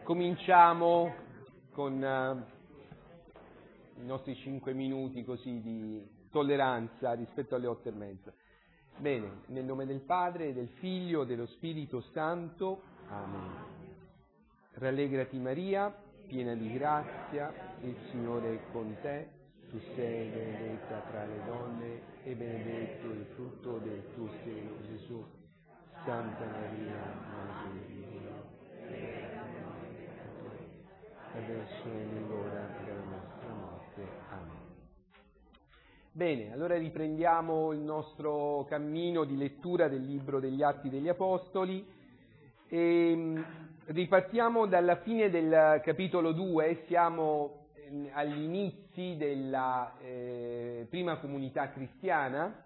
Cominciamo con i nostri 5 minuti così di tolleranza rispetto alle 8:30. Bene, nel nome del Padre, del Figlio, dello Spirito Santo. Amen. Rallegrati Maria, piena di grazia, il Signore è con te, tu sei benedetta tra le donne e benedetto il frutto del tuo seno, Gesù. Santa Maria, Madre di Dio, adesso è nell'ora della nostra morte. Amen. Bene, allora riprendiamo il nostro cammino di lettura del libro degli Atti degli Apostoli e ripartiamo dalla fine del capitolo 2, siamo agli inizi della prima comunità cristiana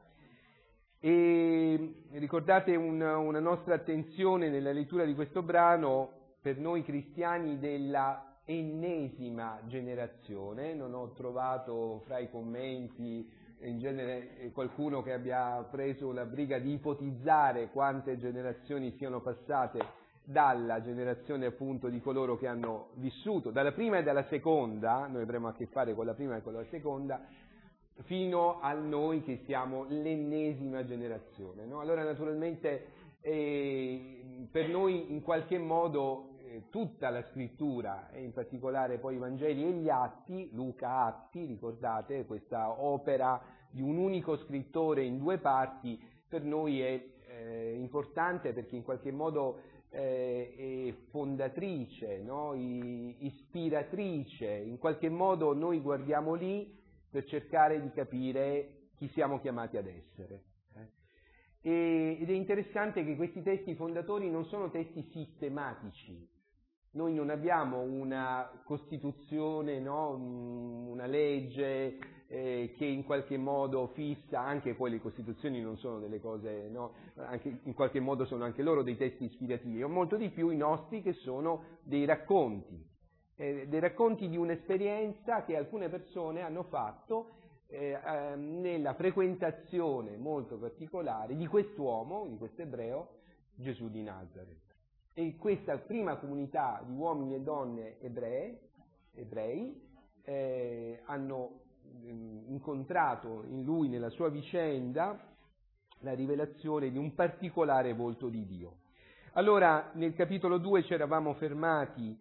e ricordate una nostra attenzione nella lettura di questo brano per noi cristiani della ennesima generazione. Non ho trovato fra i commenti in genere qualcuno che abbia preso la briga di ipotizzare quante generazioni siano passate dalla generazione appunto di coloro che hanno vissuto dalla prima e dalla seconda, noi avremo a che fare con la prima e con la seconda, fino a noi che siamo l'ennesima generazione, no? Allora naturalmente per noi in qualche modo tutta la scrittura e in particolare poi i Vangeli e gli Atti, Luca Atti, ricordate questa opera di un unico scrittore in 2 parti, per noi è importante perché in qualche modo è fondatrice, no? Ispiratrice, in qualche modo noi guardiamo lì per cercare di capire chi siamo chiamati ad essere. Ed è interessante che questi testi fondatori non sono testi sistematici. Noi non abbiamo una Costituzione, no? Una legge che in qualche modo fissa, anche poi le Costituzioni non sono delle cose, no? Anche, in qualche modo sono anche loro dei testi ispirativi, o molto di più i nostri che sono dei racconti di un'esperienza che alcune persone hanno fatto nella frequentazione molto particolare di quest'uomo, di questo ebreo, Gesù di Nazareth. E questa prima comunità di uomini e donne ebrei hanno incontrato in lui, nella sua vicenda, la rivelazione di un particolare volto di Dio. Allora, nel capitolo 2 ci eravamo fermati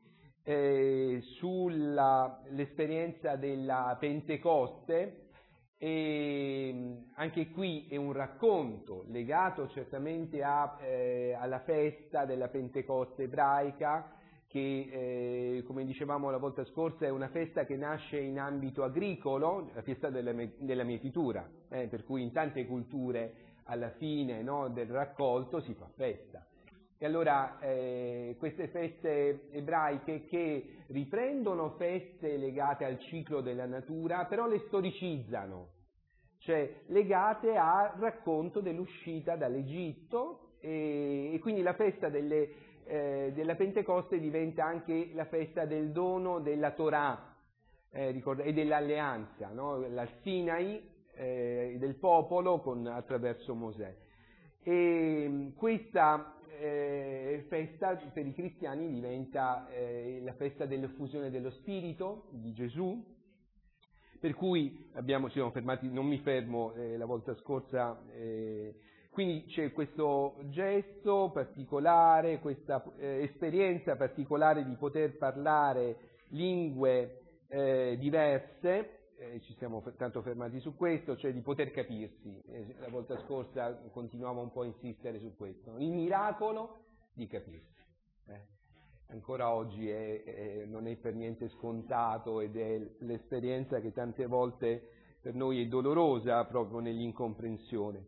sull'esperienza della Pentecoste, e anche qui è un racconto legato certamente alla festa della Pentecoste ebraica che come dicevamo la volta scorsa è una festa che nasce in ambito agricolo, la festa della mietitura, per cui in tante culture alla fine, no, del raccolto si fa festa. E allora queste feste ebraiche che riprendono feste legate al ciclo della natura, però le storicizzano, cioè legate al racconto dell'uscita dall'Egitto e quindi la festa della Pentecoste diventa anche la festa del dono della Torah e dell'alleanza, no? Al Sinai del popolo attraverso Mosè. E questa festa per i cristiani diventa la festa dell'effusione dello Spirito di Gesù, per cui ci siamo fermati, non mi fermo la volta scorsa, quindi c'è questo gesto particolare, questa esperienza particolare di poter parlare lingue diverse. Ci siamo tanto fermati su questo, cioè di poter capirsi. La volta scorsa continuavo un po' a insistere su questo, il miracolo di capirsi. Ancora oggi non è per niente scontato ed è l'esperienza che tante volte per noi è dolorosa proprio nell'incomprensione.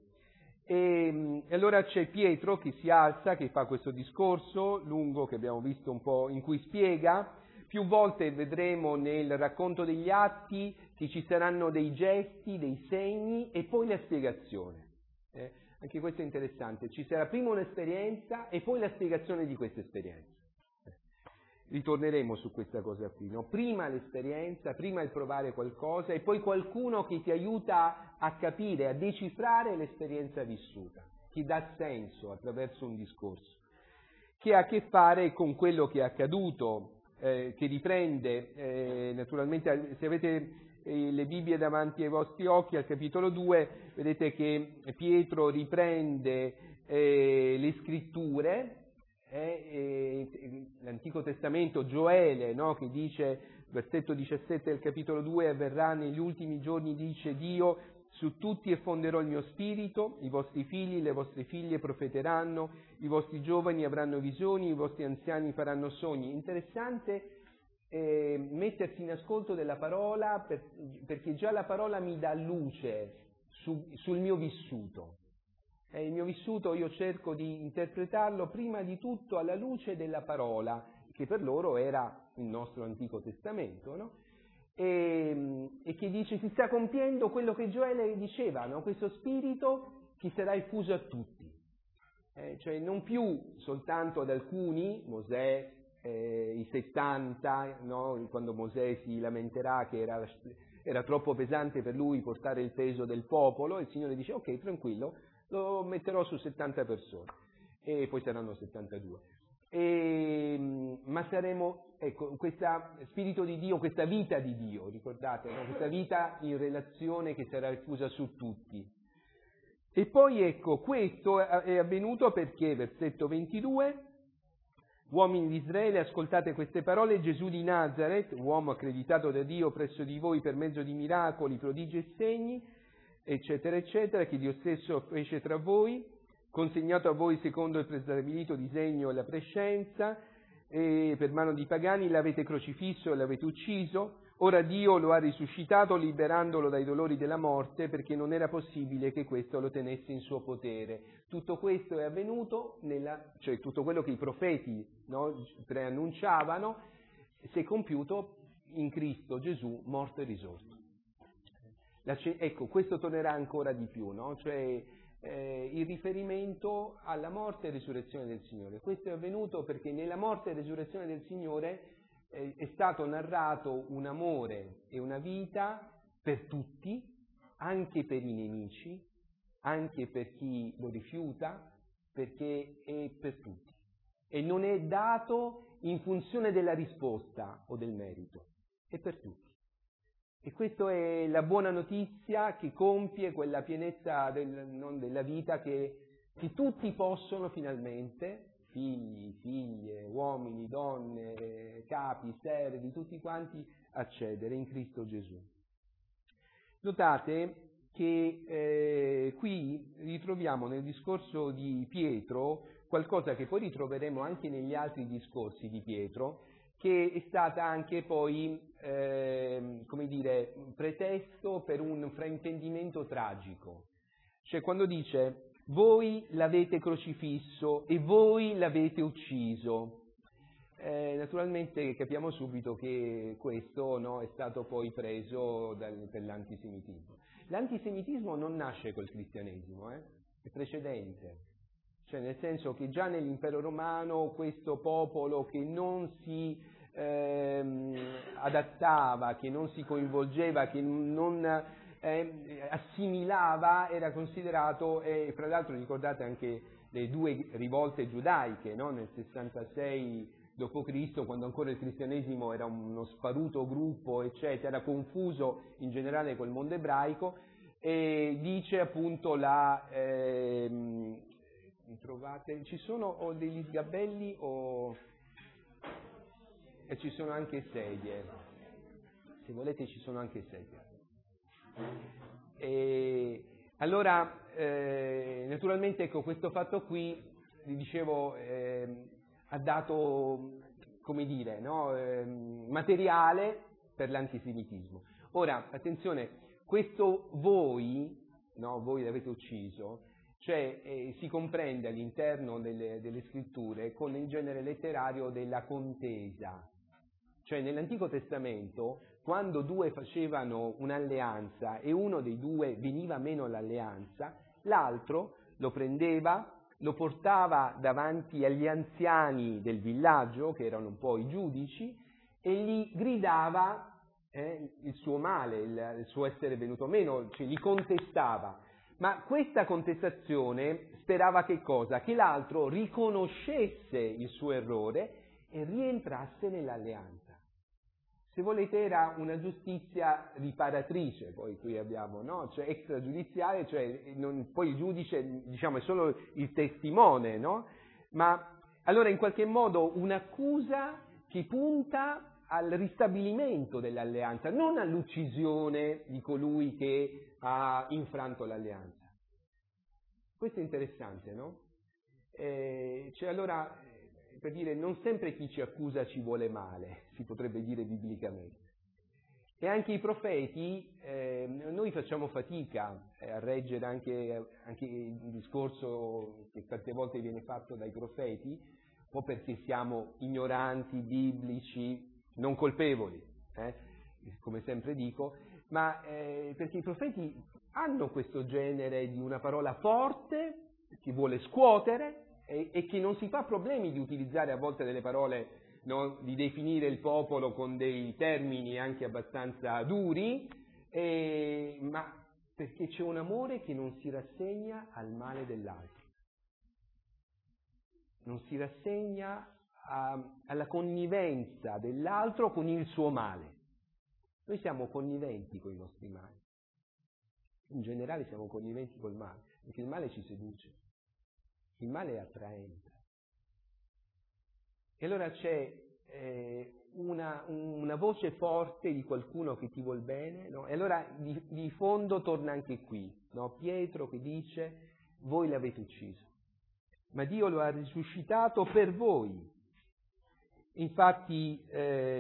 E allora c'è Pietro che si alza, che fa questo discorso lungo che abbiamo visto un po', in cui spiega. Più volte vedremo nel racconto degli Atti che ci saranno dei gesti, dei segni e poi la spiegazione. Anche questo è interessante, ci sarà prima un'esperienza e poi la spiegazione di questa esperienza. Ritorneremo su questa cosa qui, no? Prima l'esperienza, prima il provare qualcosa e poi qualcuno che ti aiuta a capire, a decifrare l'esperienza vissuta, ti dà senso attraverso un discorso, che ha a che fare con quello che è accaduto che riprende, naturalmente se avete le Bibbie davanti ai vostri occhi, al capitolo 2, vedete che Pietro riprende le scritture, l'Antico Testamento, Gioele, no? Che dice, versetto 17 del capitolo 2, avverrà negli ultimi giorni, dice Dio, su tutti effonderò il mio spirito, i vostri figli, le vostre figlie profeteranno, i vostri giovani avranno visioni, i vostri anziani faranno sogni. Interessante mettersi in ascolto della parola, perché già la parola mi dà luce sul mio vissuto. Il mio vissuto io cerco di interpretarlo prima di tutto alla luce della parola, che per loro era il nostro Antico Testamento, no? E che dice, si sta compiendo quello che Gioele diceva, no? Questo spirito che sarà diffuso a tutti, cioè non più soltanto ad alcuni, Mosè, i 70, no? Quando Mosè si lamenterà che era troppo pesante per lui portare il peso del popolo, e il Signore dice ok, tranquillo, lo metterò su 70 persone, e poi saranno 72. Ma saremo, ecco, questo spirito di Dio, questa vita di Dio, ricordate, no? Questa vita in relazione che sarà diffusa su tutti. E poi ecco, questo è avvenuto perché, versetto 22, uomini di Israele, ascoltate queste parole, Gesù di Nazaret, uomo accreditato da Dio presso di voi per mezzo di miracoli, prodigi e segni, eccetera, eccetera, che Dio stesso fece tra voi, consegnato a voi secondo il prestabilito disegno e la prescienza, e per mano di pagani l'avete crocifisso e l'avete ucciso, ora Dio lo ha risuscitato liberandolo dai dolori della morte, perché non era possibile che questo lo tenesse in suo potere. Tutto questo è avvenuto, cioè tutto quello che i profeti, no, preannunciavano, si è compiuto in Cristo Gesù, morto e risorto. Ecco, questo tornerà ancora di più, no? Cioè il riferimento alla morte e risurrezione del Signore. Questo è avvenuto perché nella morte e risurrezione del Signore è stato narrato un amore e una vita per tutti, anche per i nemici, anche per chi lo rifiuta, perché è per tutti. E non è dato in funzione della risposta o del merito, è per tutti. E questa è la buona notizia che compie quella pienezza della vita che tutti possono finalmente, figli, figlie, uomini, donne, capi, servi, tutti quanti, accedere in Cristo Gesù. Notate che qui ritroviamo nel discorso di Pietro qualcosa che poi ritroveremo anche negli altri discorsi di Pietro, che è stata anche poi, come dire, pretesto per un fraintendimento tragico. Cioè quando dice, voi l'avete crocifisso e voi l'avete ucciso, naturalmente capiamo subito che questo, no, è stato poi preso per l'antisemitismo. L'antisemitismo non nasce col cristianesimo, è precedente. Cioè nel senso che già nell'impero romano questo popolo che non si adattava, che non si coinvolgeva, che non assimilava, era considerato, e fra l'altro ricordate anche le due rivolte giudaiche, no? Nel 66 d.C., quando ancora il cristianesimo era uno sparuto gruppo, eccetera, confuso in generale col mondo ebraico, e dice appunto trovate, ci sono degli sgabelli e ci sono anche sedie, se volete ci sono anche sedie. E allora naturalmente ecco, questo fatto qui, vi dicevo, ha dato, come dire, no, materiale per l'antisemitismo. Ora attenzione, questo voi, no, voi l'avete ucciso, cioè si comprende all'interno delle scritture con il genere letterario della contesa. Cioè nell'Antico Testamento, quando due facevano un'alleanza e uno dei due veniva meno all'alleanza, l'altro lo prendeva, lo portava davanti agli anziani del villaggio, che erano un po' i giudici, e gli gridava il suo male, il suo essere venuto meno, cioè gli contestava. Ma questa contestazione sperava che cosa? Che l'altro riconoscesse il suo errore e rientrasse nell'alleanza. Se volete era una giustizia riparatrice, poi qui abbiamo, no? Cioè extragiudiziale, cioè poi il giudice, diciamo, è solo il testimone, no? Ma allora in qualche modo un'accusa che punta al ristabilimento dell'alleanza, non all'uccisione di colui che ha infranto l'alleanza. Questo è interessante, no? Cioè allora, per dire, non sempre chi ci accusa ci vuole male, si potrebbe dire biblicamente. E anche i profeti, noi facciamo fatica a reggere anche il discorso che tante volte viene fatto dai profeti, un po' perché siamo ignoranti, biblici, non colpevoli, come sempre dico, ma perché i profeti hanno questo genere di una parola forte che vuole scuotere e che non si fa problemi di utilizzare a volte delle parole, no, di definire il popolo con dei termini anche abbastanza duri, ma perché c'è un amore che non si rassegna al male dell'altro, non si rassegna alla connivenza dell'altro con il suo male. Noi siamo conniventi con i nostri mali, in generale siamo conniventi col male, perché il male ci seduce, il male è attraente. E allora c'è una voce forte di qualcuno che ti vuol bene, no? E allora di fondo torna anche qui, no? Pietro che dice: voi l'avete ucciso, ma Dio lo ha risuscitato per voi. Infatti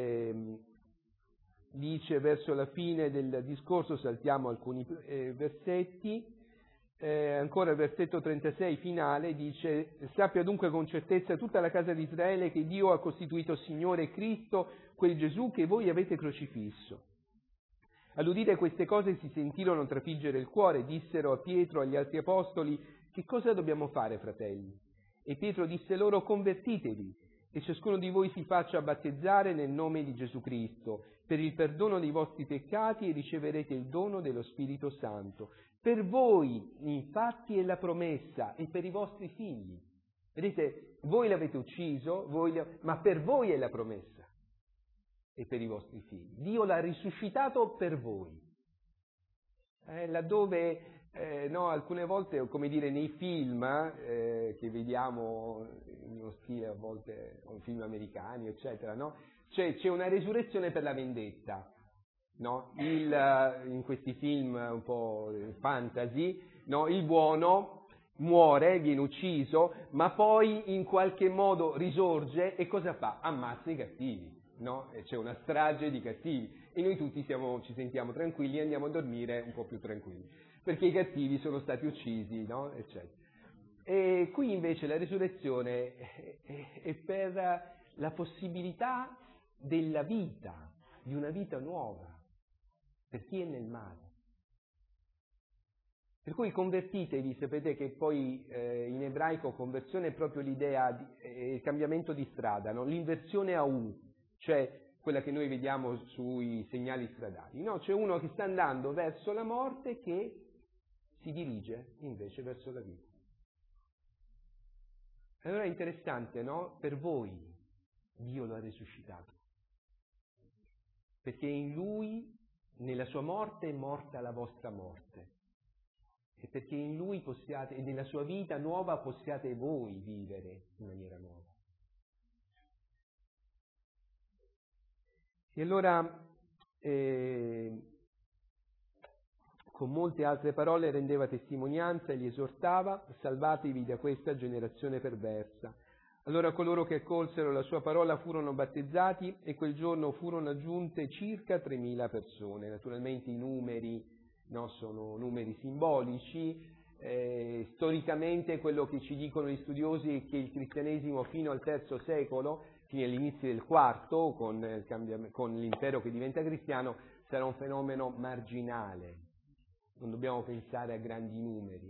dice verso la fine del discorso, saltiamo alcuni versetti, ancora il versetto 36 finale dice: sappia dunque con certezza tutta la casa di Israele che Dio ha costituito Signore e Cristo quel Gesù che voi avete crocifisso. All'udire queste cose si sentirono trafiggere il cuore, dissero a Pietro e agli altri apostoli: che cosa dobbiamo fare, fratelli? E Pietro disse loro: convertitevi e ciascuno di voi si faccia battezzare nel nome di Gesù Cristo per il perdono dei vostri peccati e riceverete il dono dello Spirito Santo. Per voi, infatti, è la promessa e per i vostri figli. Vedete, voi l'avete ucciso, ma per voi è la promessa e per i vostri figli. Dio l'ha risuscitato per voi. Laddove no, alcune volte, come dire, nei film che vediamo in uno stile a volte, film americani, eccetera, no? C'è una resurrezione per la vendetta, no? In questi film un po' fantasy, no? Il buono muore, viene ucciso, ma poi in qualche modo risorge e cosa fa? Ammazza i cattivi, no? E c'è una strage di cattivi e noi tutti ci sentiamo tranquilli e andiamo a dormire un po' più tranquilli, perché i cattivi sono stati uccisi, no? Eccetera. E qui invece la risurrezione è per la possibilità della vita, di una vita nuova, per chi è nel male. Per cui convertitevi, sapete che poi in ebraico conversione è proprio l'idea di il cambiamento di strada, no? L'inversione a U, cioè quella che noi vediamo sui segnali stradali, no? C'è uno che sta andando verso la morte che si dirige invece verso la vita. Allora è interessante, no? Per voi Dio lo ha risuscitato, perché in Lui, nella sua morte, è morta la vostra morte, e perché in Lui possiate, e nella sua vita nuova possiate voi vivere in maniera nuova. E allora con molte altre parole rendeva testimonianza e li esortava: salvatevi da questa generazione perversa. Allora coloro che accolsero la sua parola furono battezzati e quel giorno furono aggiunte circa 3.000 persone. Naturalmente i numeri, no, sono numeri simbolici. Storicamente quello che ci dicono gli studiosi è che il cristianesimo fino al III secolo, fino all'inizio del IV, con l'impero che diventa cristiano, sarà un fenomeno marginale. Non dobbiamo pensare a grandi numeri.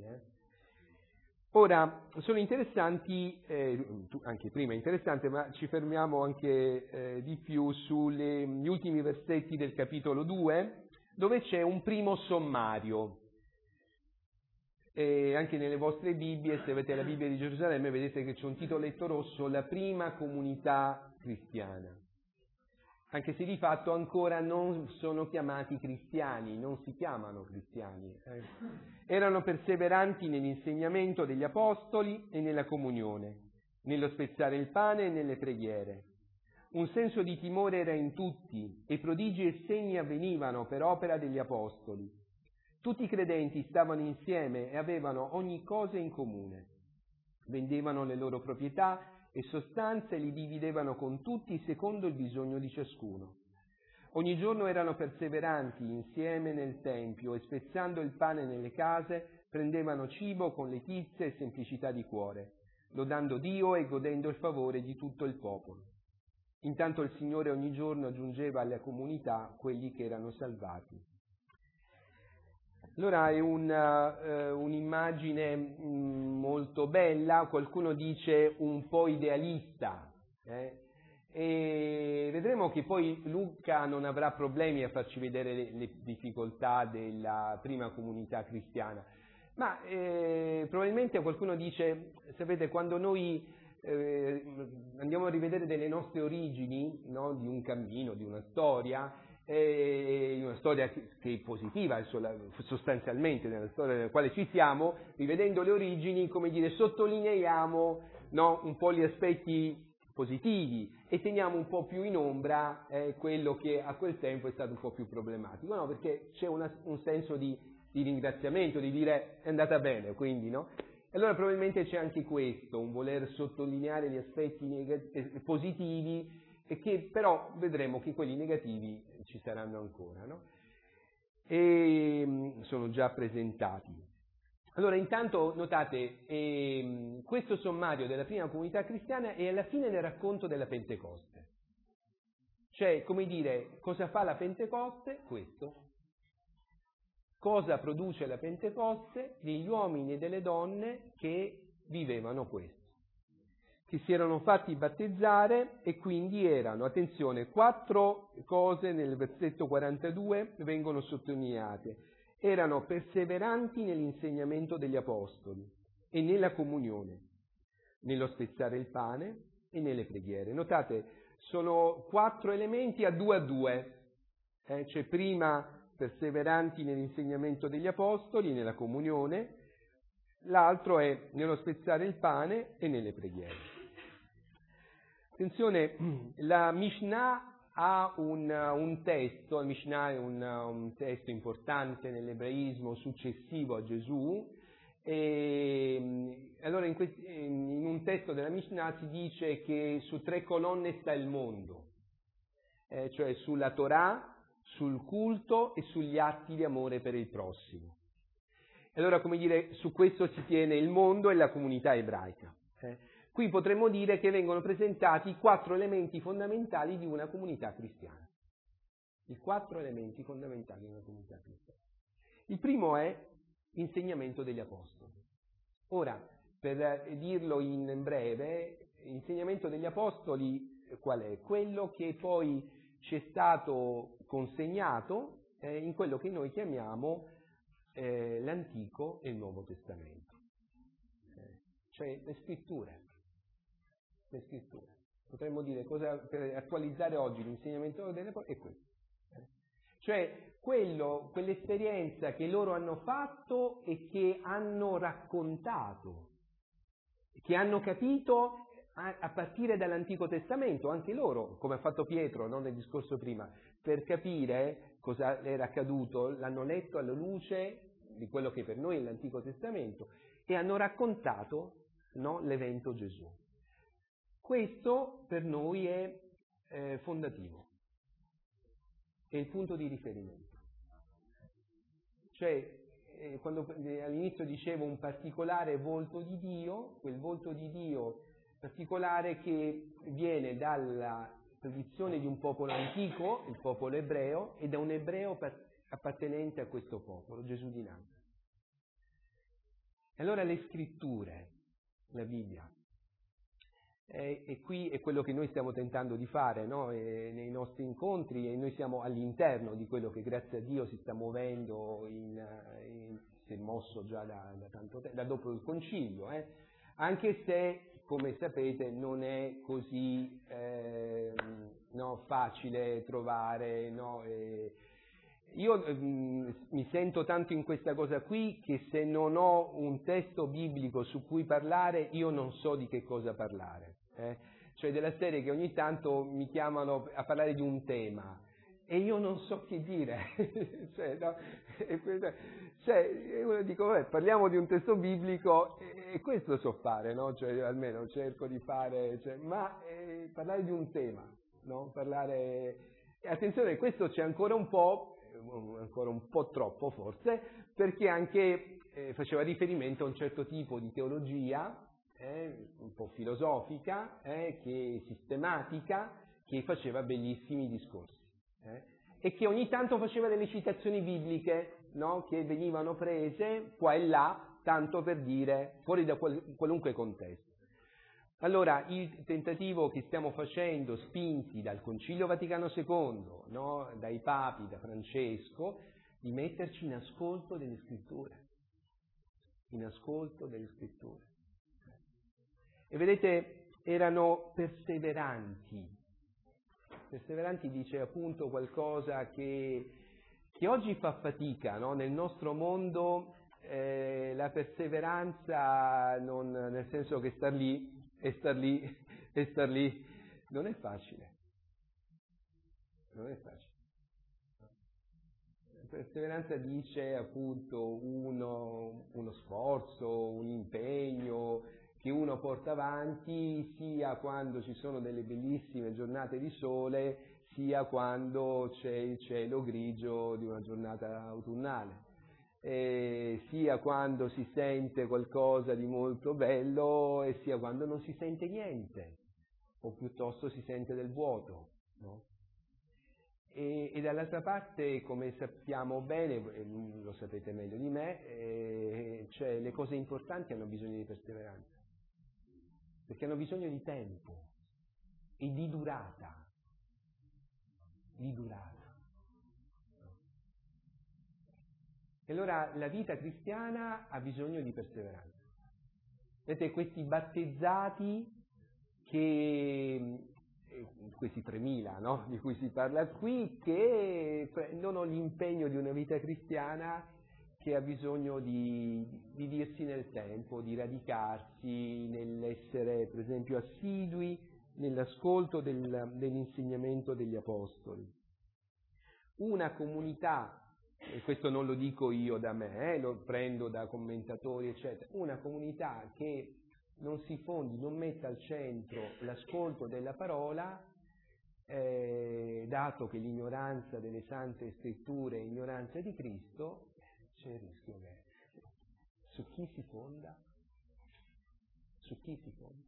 Ora, sono interessanti, anche prima è interessante, ma ci fermiamo anche di più sugli ultimi versetti del capitolo 2, dove c'è un primo sommario. E anche nelle vostre Bibbie, se avete la Bibbia di Gerusalemme, vedete che c'è un titoletto rosso: la prima comunità cristiana, anche se di fatto ancora non sono chiamati cristiani, non si chiamano cristiani. Erano perseveranti nell'insegnamento degli apostoli e nella comunione, nello spezzare il pane e nelle preghiere. Un senso di timore era in tutti e prodigi e segni avvenivano per opera degli apostoli. Tutti i credenti stavano insieme e avevano ogni cosa in comune. Vendevano le loro proprietà e sostanze e li dividevano con tutti secondo il bisogno di ciascuno. Ogni giorno erano perseveranti insieme nel Tempio e spezzando il pane nelle case prendevano cibo con letizia e semplicità di cuore, lodando Dio e godendo il favore di tutto il popolo. Intanto il Signore ogni giorno aggiungeva alla comunità quelli che erano salvati. Allora è un'immagine molto bella, qualcuno dice un po' idealista, e vedremo che poi Luca non avrà problemi a farci vedere le difficoltà della prima comunità cristiana, ma probabilmente qualcuno dice, sapete, quando noi andiamo a rivedere delle nostre origini, no, di un cammino, di una storia che è positiva sostanzialmente, nella storia nella quale ci siamo, rivedendo le origini, come dire, sottolineiamo, no, un po' gli aspetti positivi e teniamo un po' più in ombra quello che a quel tempo è stato un po' più problematico, no? Perché c'è un senso di ringraziamento, di dire è andata bene, quindi, no? Allora probabilmente c'è anche questo, un voler sottolineare gli aspetti positivi, e che però vedremo che quelli negativi ci saranno ancora, no? E sono già presentati. Allora intanto notate, questo sommario della prima comunità cristiana è alla fine del racconto della Pentecoste. Cioè, come dire, cosa fa la Pentecoste? Questo. Cosa produce la Pentecoste? Degli uomini e delle donne che vivevano questo, che si erano fatti battezzare e quindi erano, attenzione, 4 cose nel versetto 42 vengono sottolineate. Erano perseveranti nell'insegnamento degli apostoli e nella comunione, nello spezzare il pane e nelle preghiere. Notate, sono 4 elementi a 2, cioè prima perseveranti nell'insegnamento degli apostoli e nella comunione, l'altro è nello spezzare il pane e nelle preghiere. Attenzione, la Mishnah ha un testo, il Mishnah è un testo importante nell'ebraismo successivo a Gesù, e allora in un testo della Mishnah si dice che su 3 colonne sta il mondo, cioè sulla Torah, sul culto e sugli atti di amore per il prossimo. Allora, come dire, su questo si tiene il mondo e la comunità ebraica. Qui potremmo dire che vengono presentati 4 elementi fondamentali di una comunità cristiana. I 4 elementi fondamentali di una comunità cristiana. Il primo è l'insegnamento degli apostoli. Ora, per dirlo in breve, l'insegnamento degli apostoli qual è? Quello che poi ci è stato consegnato in quello che noi chiamiamo l'Antico e il Nuovo Testamento. Cioè le scritture. Le scritture. Potremmo dire, cosa per attualizzare oggi l'insegnamento delle è questo. Cioè quell'esperienza che loro hanno fatto e che hanno raccontato, che hanno capito a partire dall'Antico Testamento, anche loro, come ha fatto Pietro, no, nel discorso prima, per capire cosa era accaduto, l'hanno letto alla luce di quello che per noi è l'Antico Testamento e hanno raccontato, no, l'evento Gesù. Questo per noi è fondativo, è il punto di riferimento. Cioè, quando all'inizio dicevo un particolare volto di Dio, quel volto di Dio particolare che viene dalla tradizione di un popolo antico, il popolo ebreo, e da un ebreo appartenente a questo popolo, Gesù di Nazareth. E allora le scritture, la Bibbia, e qui è quello che noi stiamo tentando di fare, no? Nei nostri incontri, e noi siamo all'interno di quello che grazie a Dio si sta muovendo, si è mosso già da tanto tempo, da dopo il concilio, anche se come sapete, non è così facile trovare. Io mi sento tanto in questa cosa qui che se non ho un testo biblico su cui parlare, io non so di che cosa parlare. Cioè della serie che ogni tanto mi chiamano a parlare di un tema e io non so che dire. Io dico, vabbè, parliamo di un testo biblico e questo so fare, no? Cioè almeno cerco di fare, parlare di un tema, no? Attenzione, questo c'è ancora un po' troppo forse, perché anche faceva riferimento a un certo tipo di teologia, un po' filosofica, che sistematica, che faceva bellissimi discorsi, e che ogni tanto faceva delle citazioni bibliche, no? Che venivano prese qua e là, tanto per dire, fuori da qualunque contesto. Allora, il tentativo che stiamo facendo, spinti dal Concilio Vaticano II, no? Dai papi, da Francesco, di metterci in ascolto delle scritture. In ascolto delle scritture. E vedete, erano perseveranti. Perseveranti dice appunto qualcosa che oggi fa fatica, no? Nel nostro mondo la perseveranza, nel senso che star lì non è facile. Non è facile. La perseveranza dice appunto uno sforzo, un impegno che uno porta avanti sia quando ci sono delle bellissime giornate di sole, sia quando c'è il cielo grigio di una giornata autunnale, sia quando si sente qualcosa di molto bello e sia quando non si sente niente, o piuttosto si sente del vuoto, no? E dall'altra parte, come sappiamo bene, lo sapete meglio di me, cioè le cose importanti hanno bisogno di perseveranza, perché hanno bisogno di tempo e di durata. E allora la vita cristiana ha bisogno di perseveranza. Vedete, questi battezzati questi 3.000, no? Di cui si parla qui, che prendono l'impegno di una vita cristiana che ha bisogno di dirsi nel tempo, di radicarsi nell'essere, per esempio, assidui nell'ascolto dell'insegnamento degli apostoli. Una comunità, e questo non lo dico io da me, lo prendo da commentatori, eccetera, una comunità che non si fondi, non metta al centro l'ascolto della parola, dato che l'ignoranza delle sante scritture è ignoranza di Cristo, c'è il rischio che su chi si fonda? Su chi si fonda?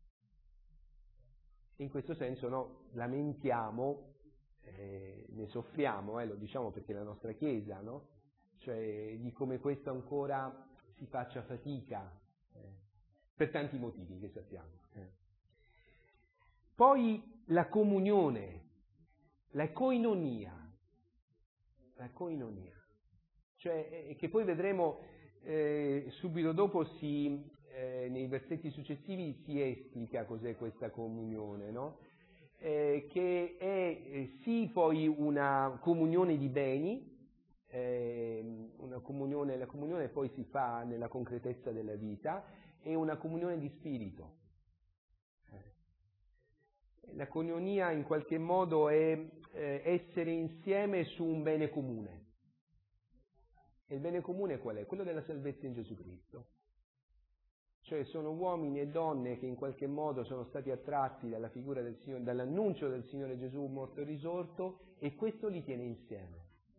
In questo senso lamentiamo, ne soffriamo, lo diciamo perché è la nostra Chiesa, no? Cioè di come questo ancora si faccia fatica, per tanti motivi che sappiamo. Poi la comunione, la koinonia, cioè che poi vedremo subito dopo nei versetti successivi si esplica cos'è questa comunione, no? Che è sì poi una comunione di beni, la comunione poi si fa nella concretezza della vita, è una comunione di spirito. La koinonia in qualche modo è essere insieme su un bene comune. E il bene comune qual è? Quello della salvezza in Gesù Cristo. Cioè sono uomini e donne che in qualche modo sono stati attratti dalla figura del Signore, dall'annuncio del Signore Gesù morto e risorto, e questo li tiene insieme.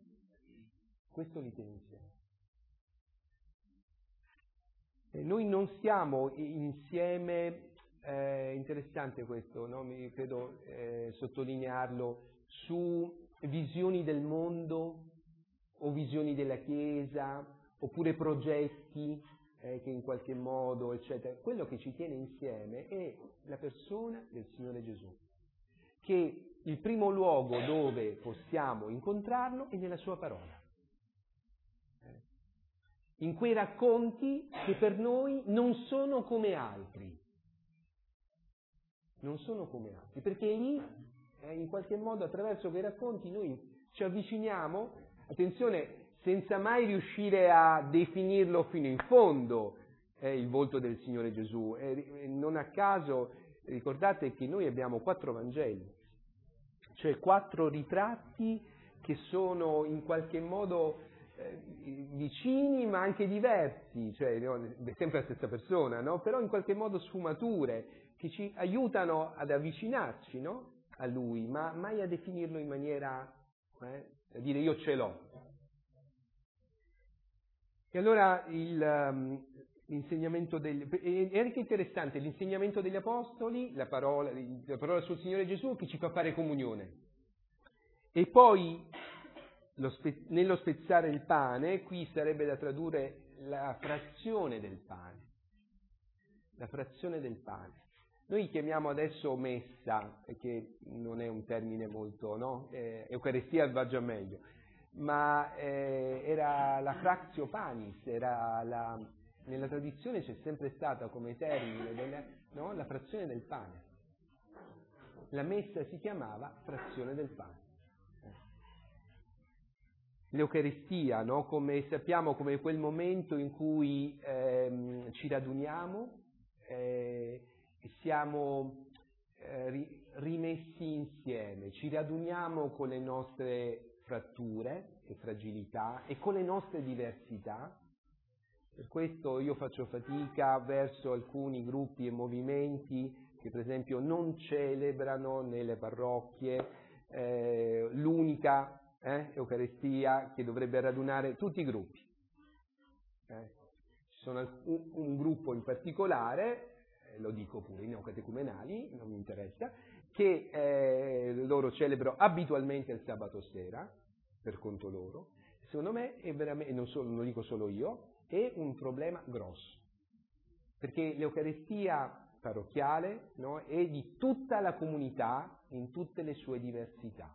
E noi non siamo insieme, interessante questo, no? Mi credo sottolinearlo, su visioni del mondo o visioni della Chiesa, oppure progetti che in qualche modo, eccetera. Quello che ci tiene insieme è la persona del Signore Gesù, che il primo luogo dove possiamo incontrarlo è nella sua parola. In quei racconti che per noi non sono come altri, non sono come altri, perché lì, in qualche modo, attraverso quei racconti, noi ci avviciniamo, attenzione, senza mai riuscire a definirlo fino in fondo, il volto del Signore Gesù. Non a caso, ricordate che noi abbiamo 4 Vangeli, cioè 4 ritratti che sono in qualche modo vicini ma anche diversi, cioè sempre la stessa persona, no? Però in qualche modo sfumature che ci aiutano ad avvicinarci, no? A Lui, ma mai a definirlo in maniera, a dire io ce l'ho. E allora l'insegnamento è anche interessante l'insegnamento degli Apostoli, la parola sul Signore Gesù che ci fa fare comunione. E poi nello spezzare il pane, qui sarebbe da tradurre la frazione del pane. La frazione del pane. Noi chiamiamo adesso messa, perché non è un termine molto, no? Eucaristia va già meglio, ma era la fratio panis, nella tradizione c'è sempre stata come termine no? La frazione del pane. La messa si chiamava frazione del pane. L'Eucaristia, no? Come sappiamo, come quel momento in cui ci raduniamo e siamo rimessi insieme, ci raduniamo con le nostre fratture e fragilità e con le nostre diversità. Per questo io faccio fatica verso alcuni gruppi e movimenti che per esempio non celebrano nelle parrocchie l'unica Eucaristia che dovrebbe radunare tutti i gruppi. Ci sono un gruppo in particolare, lo dico pure, i neocatecumenali, non mi interessa, che loro celebrano abitualmente il sabato sera, per conto loro. Secondo me è veramente, non lo dico solo io, è un problema grosso, perché l'Eucaristia parrocchiale, no, è di tutta la comunità in tutte le sue diversità.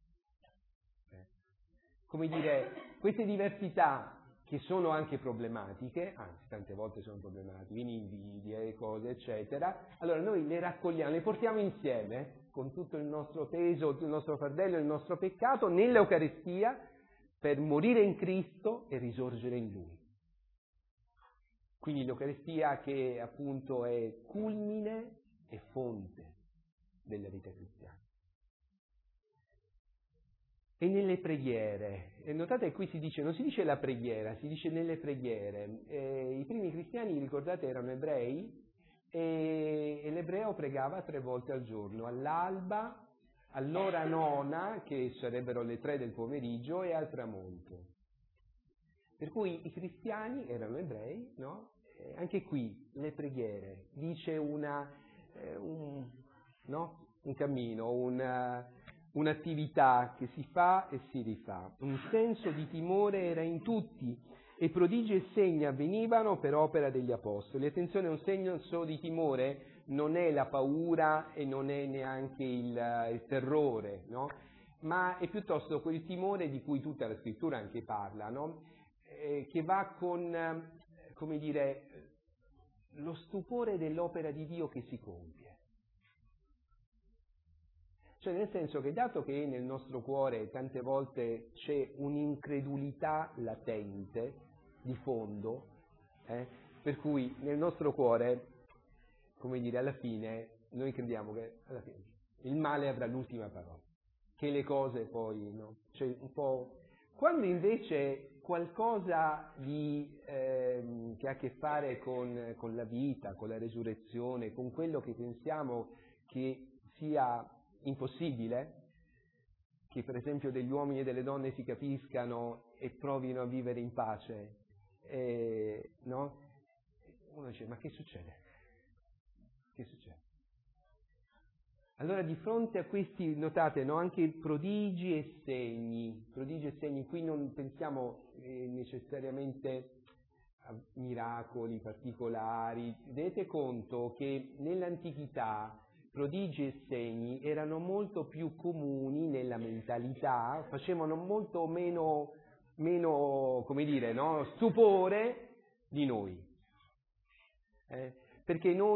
Come dire, queste diversità che sono anche problematiche, anzi tante volte sono problematiche, invidie, cose eccetera, allora noi le raccogliamo, le portiamo insieme con tutto il nostro peso, il nostro fardello, il nostro peccato nell'Eucaristia per morire in Cristo e risorgere in Lui. Quindi l'Eucaristia che appunto è culmine e fonte della vita cristiana. E nelle preghiere, e notate che qui non si dice la preghiera, si dice nelle preghiere. I primi cristiani, ricordate, erano ebrei e l'ebreo pregava 3 volte al giorno, all'alba, all'ora nona, che sarebbero le 3 del pomeriggio, e al tramonto. Per cui i cristiani erano ebrei, no? Anche qui le preghiere, dice un cammino, un'attività che si fa e si rifà. Un senso di timore era in tutti e prodigi e segni avvenivano per opera degli apostoli. Attenzione, un senso di timore non è la paura e non è neanche il terrore, no? Ma è piuttosto quel timore di cui tutta la scrittura anche parla, no? Che va con, come dire, lo stupore dell'opera di Dio che si compie. Cioè nel senso che dato che nel nostro cuore tante volte c'è un'incredulità latente di fondo, per cui nel nostro cuore, come dire, alla fine noi crediamo che alla fine il male avrà l'ultima parola, che le cose poi, no? Cioè un po'. Quando invece qualcosa che ha a che fare con la vita, con la resurrezione, con quello che pensiamo che sia impossibile, che per esempio degli uomini e delle donne si capiscano e provino a vivere in pace, no? Uno dice, ma che succede? Che succede? Allora di fronte a questi, notate, no, anche prodigi e segni, qui non pensiamo necessariamente a miracoli particolari, tenete conto che nell'antichità prodigi e segni erano molto più comuni nella mentalità, facevano molto meno come dire, no, stupore di noi. Perché noi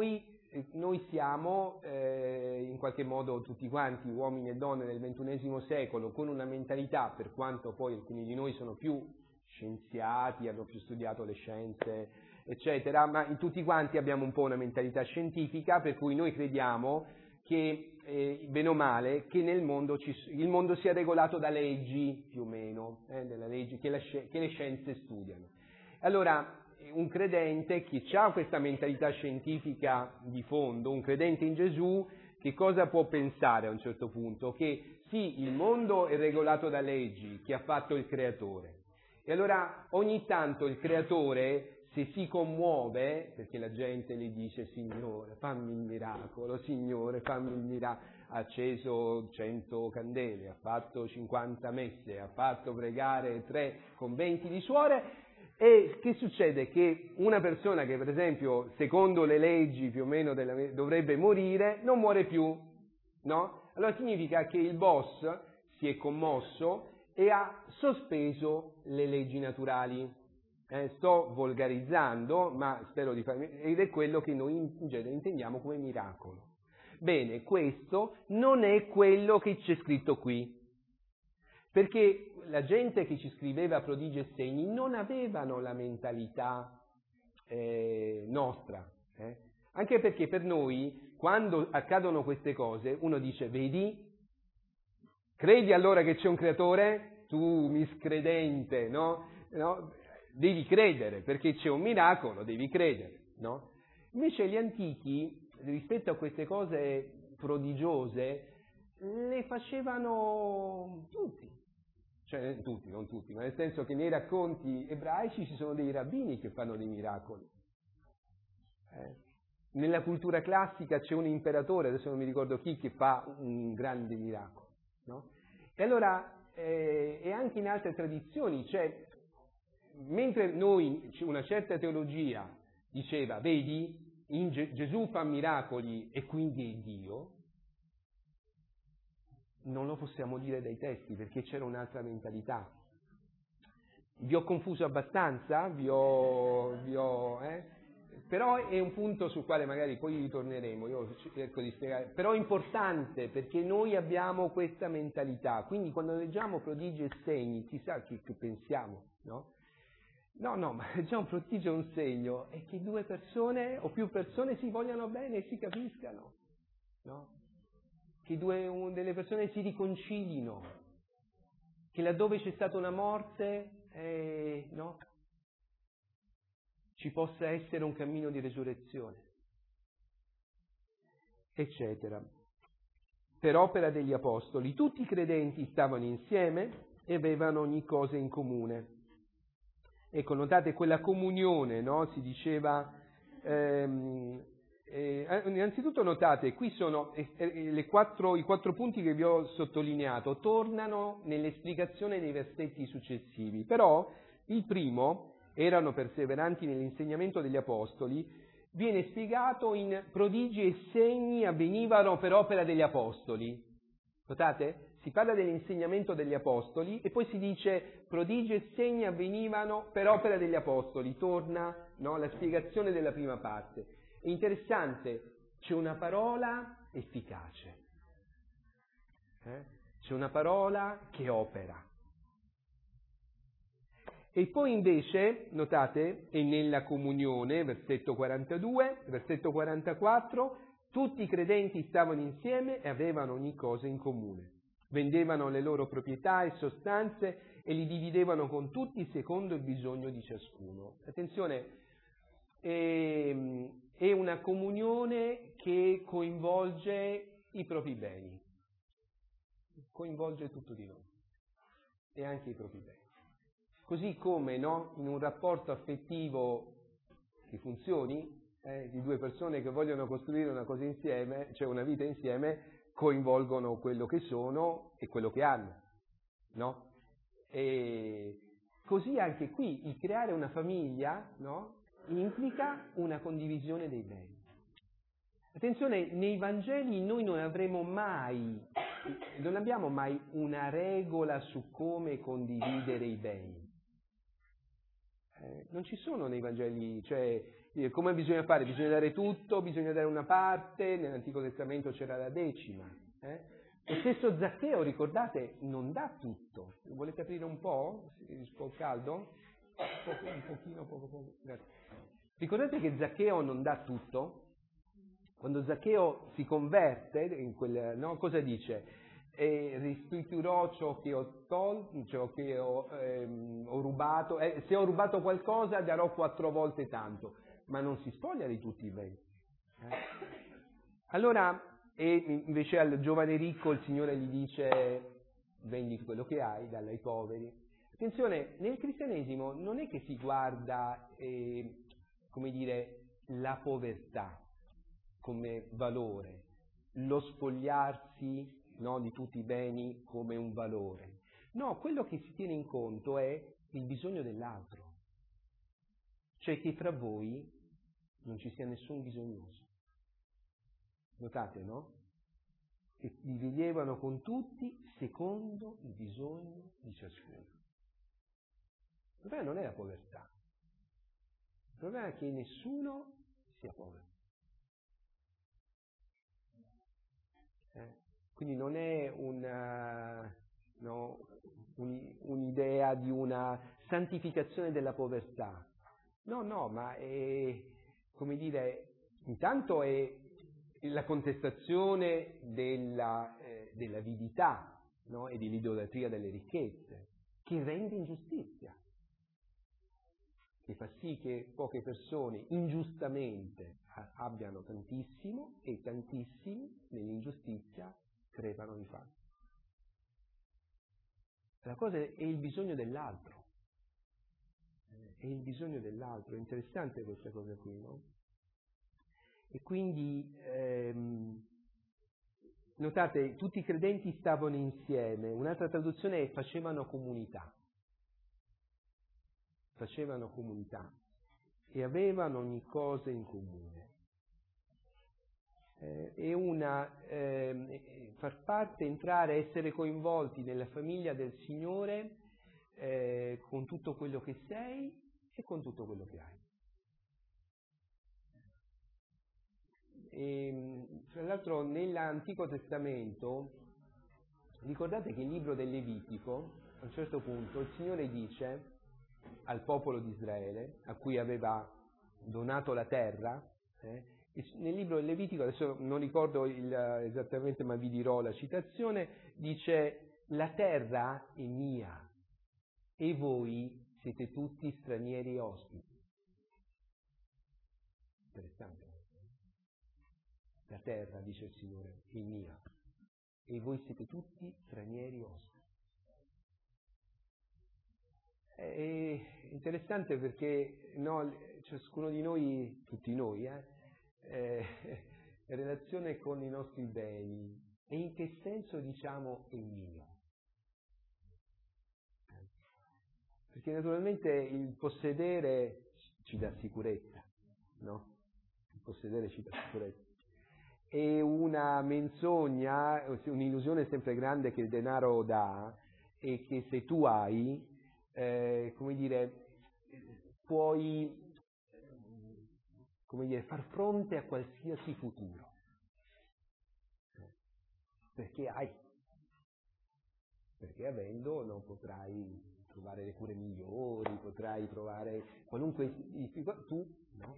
noi siamo in qualche modo tutti quanti, uomini e donne del XXI secolo, con una mentalità, per quanto poi alcuni di noi sono più scienziati, hanno più studiato le scienze, eccetera, ma in tutti quanti abbiamo un po' una mentalità scientifica, per cui noi crediamo che, bene o male, che nel mondo il mondo sia regolato da leggi, più o meno, delle leggi che le scienze studiano. Allora, un credente che ha questa mentalità scientifica di fondo, un credente in Gesù, che cosa può pensare a un certo punto? Che sì, il mondo è regolato da leggi che ha fatto il Creatore. E allora ogni tanto il Creatore, se si commuove, perché la gente gli dice Signore fammi il miracolo, Signore fammi il miracolo, ha acceso 100 candele, ha fatto 50 messe, ha fatto pregare 3 conventi di suore, e che succede? Che una persona che per esempio secondo le leggi più o meno dovrebbe morire, non muore più, no? Allora significa che il boss si è commosso e ha sospeso le leggi naturali. Sto volgarizzando, ma spero di farmi... ed è quello che noi in genere intendiamo come miracolo. Bene, questo non è quello che c'è scritto qui, perché la gente che ci scriveva prodigi e segni non avevano la mentalità nostra, anche perché per noi, quando accadono queste cose, uno dice, vedi, credi allora che c'è un creatore? Tu miscredente, no? Devi credere, perché c'è un miracolo, devi credere, no? Invece gli antichi, rispetto a queste cose prodigiose, le facevano tutti. Cioè tutti, non tutti, ma nel senso che nei racconti ebraici ci sono dei rabbini che fanno dei miracoli. Nella cultura classica c'è un imperatore, adesso non mi ricordo chi, che fa un grande miracolo, no? E allora, e anche in altre tradizioni, cioè, mentre noi, una certa teologia diceva, vedi, Gesù fa miracoli e quindi è Dio, non lo possiamo dire dai testi, perché c'era un'altra mentalità. Vi ho confuso abbastanza? Però è un punto sul quale magari poi ritorneremo, io cerco di spiegare, però è importante perché noi abbiamo questa mentalità, quindi quando leggiamo prodigi e segni, si sa che pensiamo, no? No, ma già un prodigio e un segno è che 2 persone o più persone si vogliano bene e si capiscano, no? Che delle persone si riconcilino, che laddove c'è stata una morte, no? Ci possa essere un cammino di resurrezione, eccetera. Per opera degli apostoli, tutti i credenti stavano insieme e avevano ogni cosa in comune. Ecco, notate quella comunione, no? Si diceva... innanzitutto notate, qui sono i 4 punti che vi ho sottolineato, tornano nell'esplicazione dei versetti successivi, però il primo, erano perseveranti nell'insegnamento degli apostoli, viene spiegato in prodigi e segni avvenivano per opera degli apostoli. Notate? Si parla dell'insegnamento degli apostoli e poi si dice prodigi e segni avvenivano per opera degli apostoli, torna, no, la spiegazione della prima parte. È interessante, c'è una parola efficace, c'è una parola che opera. E poi invece, notate, è nella comunione, versetto 42, versetto 44, tutti i credenti stavano insieme e avevano ogni cosa in comune. Vendevano le loro proprietà e sostanze e li dividevano con tutti secondo il bisogno di ciascuno. Attenzione, è una comunione che coinvolge i propri beni, coinvolge tutto di noi e anche i propri beni. Così come, no, in un rapporto affettivo che funzioni, di 2 persone che vogliono costruire una cosa insieme, cioè una vita insieme, coinvolgono quello che sono e quello che hanno, no? E così anche qui il creare una famiglia, no, implica una condivisione dei beni. Attenzione, nei Vangeli noi non abbiamo mai una regola su come condividere i beni. Non ci sono nei Vangeli, cioè Come bisogna fare? Bisogna dare tutto, bisogna dare una parte, nell'Antico Testamento c'era la decima. Lo stesso Zaccheo, ricordate, non dà tutto. Volete aprire un po'? Un po' caldo? Un pochino, poco. Grazie. Ricordate che Zaccheo non dà tutto? Quando Zaccheo si converte, in quel, no? Cosa dice? E restituirò ciò che ho tolto, ciò che ho rubato, se ho rubato qualcosa darò 4 volte tanto, ma non si spoglia di tutti i beni. Allora, e invece al giovane ricco il Signore gli dice: vendi quello che hai, dallo ai poveri. Attenzione, nel cristianesimo non è che si guarda, come dire, la povertà come valore, lo spogliarsi, no, di tutti i beni come un valore. No, quello che si tiene in conto è il bisogno dell'altro. Cioè che tra voi non ci sia nessun bisognoso. Notate, no? Che vi vivevano con tutti secondo il bisogno di ciascuno. Il problema non è la povertà. Il problema è che nessuno sia povero. Quindi non è un'idea di una santificazione della povertà. No, ma è, come dire, intanto è la contestazione dell'avidità, no? E dell'idolatria delle ricchezze, che rende ingiustizia, che fa sì che poche persone ingiustamente abbiano tantissimo e tantissimi nell'ingiustizia crepano di fame. La cosa è il bisogno dell'altro. È il bisogno dell'altro. È interessante questa cosa qui, no? E quindi notate, tutti i credenti stavano insieme. Un'altra traduzione è facevano comunità. Facevano comunità e avevano ogni cosa in comune. Far parte, entrare, essere coinvolti nella famiglia del Signore con tutto quello che sei e con tutto quello che hai. Tra l'altro nell'Antico Testamento, ricordate che il libro del Levitico, a un certo punto, il Signore dice al popolo di Israele, a cui aveva donato la terra, nel libro del Levitico, adesso non ricordo esattamente, ma vi dirò la citazione, dice: la terra è mia e voi siete tutti stranieri e ospiti. Interessante. La terra, dice il Signore, è mia e voi siete tutti stranieri e ospiti. È interessante perché ciascuno di noi, tutti noi, in relazione con i nostri beni, e in che senso diciamo è mio? Perché naturalmente il possedere ci dà sicurezza, no? Il possedere ci dà sicurezza. E una menzogna, un'illusione sempre grande che il denaro dà, è che se tu hai, come dire, puoi, come dire, far fronte a qualsiasi futuro. Perché hai. Perché avendo non potrai trovare le cure migliori, potrai trovare qualunque difficoltà, tu no.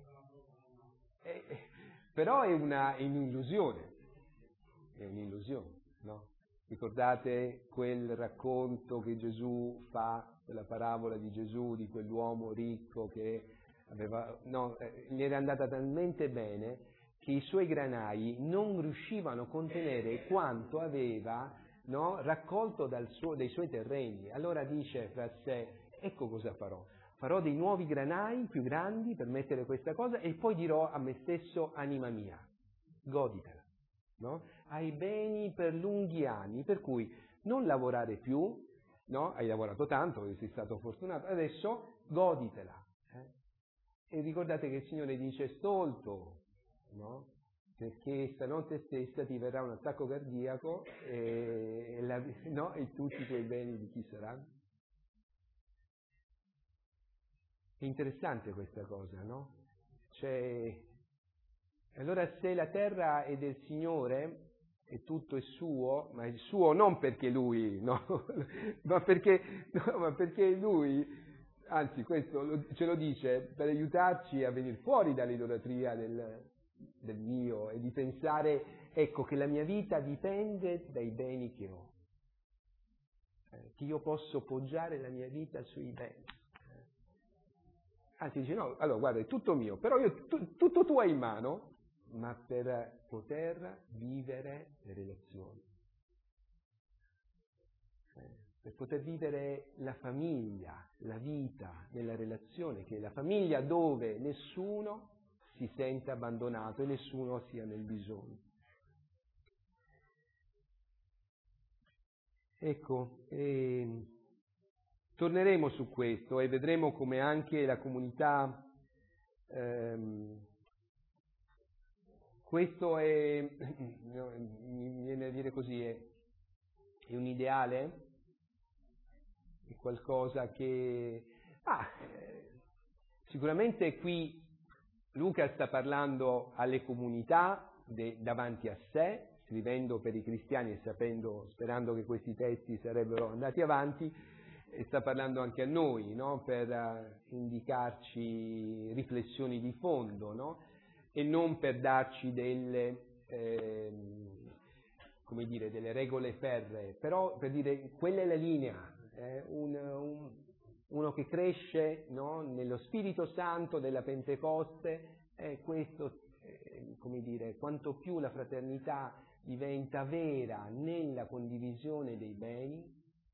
Però è un'illusione, no? Ricordate quel racconto che Gesù fa, quella parabola di Gesù, di quell'uomo ricco che gli era andata talmente bene che i suoi granai non riuscivano a contenere quanto aveva, no, raccolto dai suoi terreni. Allora dice fra sé: ecco cosa farò. Farò dei nuovi granai più grandi per mettere questa cosa e poi dirò a me stesso: anima mia, goditela, no? Hai beni per lunghi anni, per cui non lavorare più, no? Hai lavorato tanto, perché sei stato fortunato, adesso goditela. E ricordate che il Signore dice: stolto, no? Perché stanotte stessa ti verrà un attacco cardiaco e tutti i tuoi beni di chi saranno? È interessante questa cosa, no? Allora se la terra è del Signore e tutto è suo, ma è suo non perché Lui, no, ma perché Lui, anzi questo ce lo dice per aiutarci a venire fuori dall'idolatria del mio e di pensare, ecco, che la mia vita dipende dai beni che ho, che io posso poggiare la mia vita sui beni. Anzi dice no, allora guarda, è tutto mio, però tutto tu hai in mano, ma per poter vivere le relazioni, per poter vivere la famiglia, la vita nella relazione, che è la famiglia dove nessuno si sente abbandonato e nessuno sia nel bisogno. Ecco, torneremo su questo e vedremo come anche la comunità, questo mi viene a dire così, è un ideale, è qualcosa che... sicuramente qui Luca sta parlando alle comunità davanti a sé, scrivendo per i cristiani e sperando che questi testi sarebbero andati avanti, e sta parlando anche a noi, no? Per indicarci riflessioni di fondo, no? E non per darci delle regole ferree, però per dire quella è la linea, uno che cresce, no? Nello Spirito Santo della Pentecoste, questo, quanto più la fraternità diventa vera nella condivisione dei beni,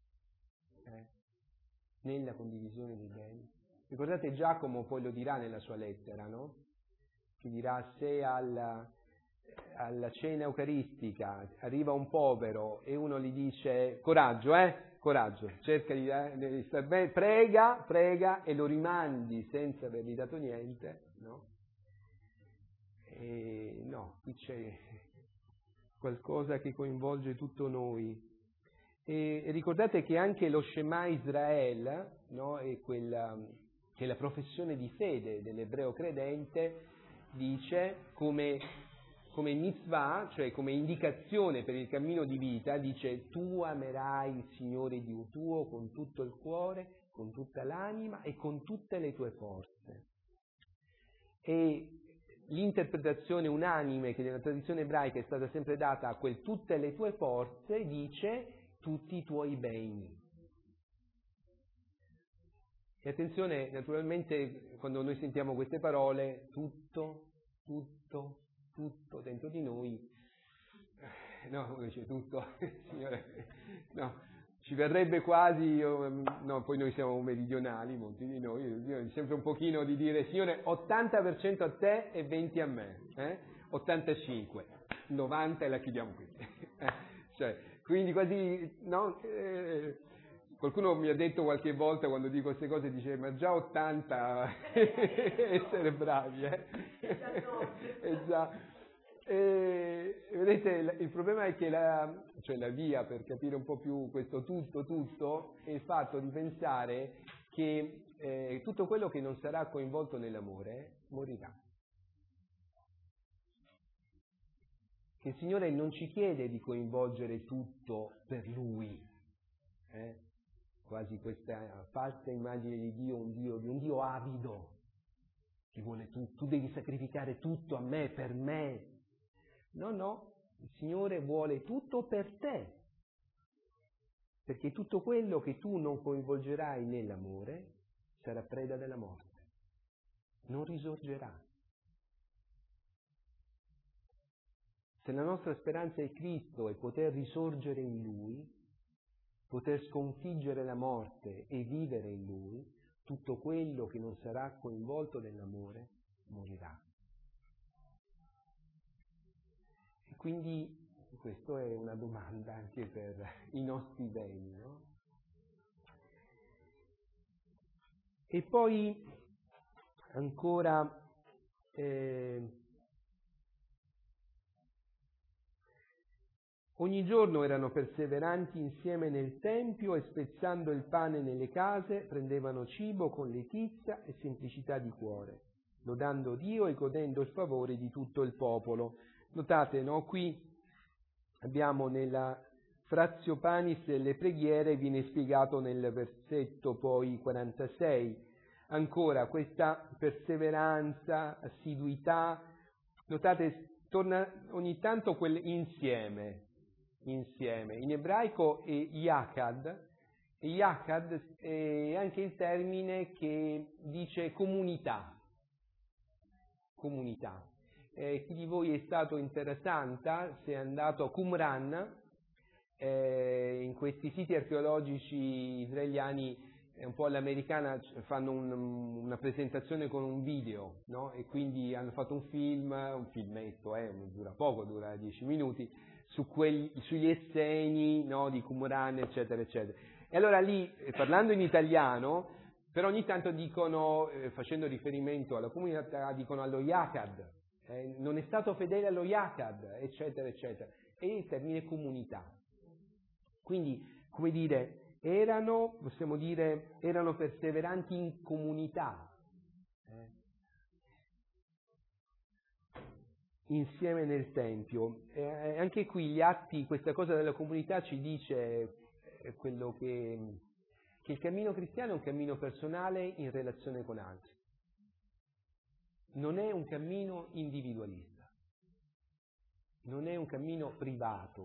Ricordate Giacomo poi lo dirà nella sua lettera, no? Che dirà se alla cena eucaristica arriva un povero e uno gli dice coraggio, cerca di star bene, prega e lo rimandi senza avergli dato niente, no? E no, qui c'è qualcosa che coinvolge tutto noi. E ricordate che anche lo Shema Israel, no, è che è la professione di fede dell'ebreo credente, dice come mitzvah, cioè come indicazione per il cammino di vita, dice tu amerai il Signore Dio tuo con tutto il cuore, con tutta l'anima e con tutte le tue forze. E l'interpretazione unanime che nella tradizione ebraica è stata sempre data a quel tutte le tue forze dice tutti i tuoi beni. E attenzione, naturalmente, quando noi sentiamo queste parole, tutto dentro di noi, no, dice tutto, Signore, no, ci verrebbe quasi, no, poi noi siamo meridionali, molti di noi, sempre un pochino di dire, Signore, 80% a te e 20% a me, 85, 90 e la chiudiamo qui, quindi quasi, no, qualcuno mi ha detto qualche volta quando dico queste cose, dice ma già 80 essere bravi, Esatto. Vedete, il problema è che la via per capire un po' più questo tutto è il fatto di pensare che tutto quello che non sarà coinvolto nell'amore morirà. Che il Signore non ci chiede di coinvolgere tutto per Lui, quasi questa falsa immagine di Dio, un Dio avido, che vuole tu devi sacrificare tutto a me, per me. No, il Signore vuole tutto per te, perché tutto quello che tu non coinvolgerai nell'amore sarà preda della morte, non risorgerà. Se la nostra speranza è Cristo e poter risorgere in Lui, poter sconfiggere la morte e vivere in Lui, tutto quello che non sarà coinvolto nell'amore morirà. E quindi questa è una domanda anche per i nostri beni, no? E poi ancora ogni giorno erano perseveranti insieme nel tempio e spezzando il pane nelle case prendevano cibo con letizia e semplicità di cuore, lodando Dio e godendo il favore di tutto il popolo. Notate, no? Qui abbiamo nella Fratio Panis delle preghiere, viene spiegato nel versetto poi 46, ancora questa perseveranza, assiduità, notate, torna ogni tanto insieme, in ebraico è yachad, e yachad è anche il termine che dice comunità. Chi di voi è stato in Terra Santa, se è andato a Qumran, in questi siti archeologici israeliani, un po' all'americana, fanno una presentazione con un video, no? E quindi hanno fatto un filmetto, dura poco, dura 10 minuti, sugli esseni, no, di Qumran, eccetera, eccetera. E allora lì, parlando in italiano, però ogni tanto dicono, facendo riferimento alla comunità, dicono allo Yachad, non è stato fedele allo Yachad, eccetera, eccetera. E il termine comunità. Quindi, come dire, possiamo dire, erano perseveranti in comunità, insieme nel Tempio. Anche qui gli atti, questa cosa della comunità ci dice quello che il cammino cristiano è un cammino personale in relazione con altri. Non è un cammino individualista, non è un cammino privato.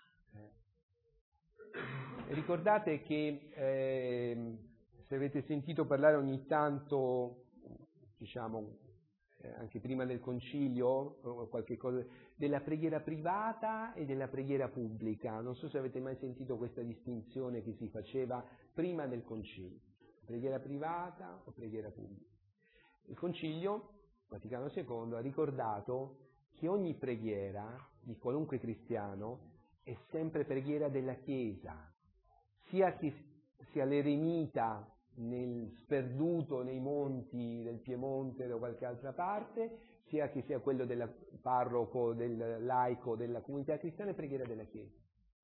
Ricordate che se avete sentito parlare ogni tanto, diciamo, anche prima del concilio, o qualche cosa, della preghiera privata e della preghiera pubblica. Non so se avete mai sentito questa distinzione che si faceva prima del concilio, preghiera privata o preghiera pubblica. Il concilio Vaticano II ha ricordato che ogni preghiera di qualunque cristiano è sempre preghiera della Chiesa, sia che sia l'eremita sperduto nei monti del Piemonte o da qualche altra parte, sia che sia quello del parroco, del laico, della comunità cristiana, è preghiera della Chiesa.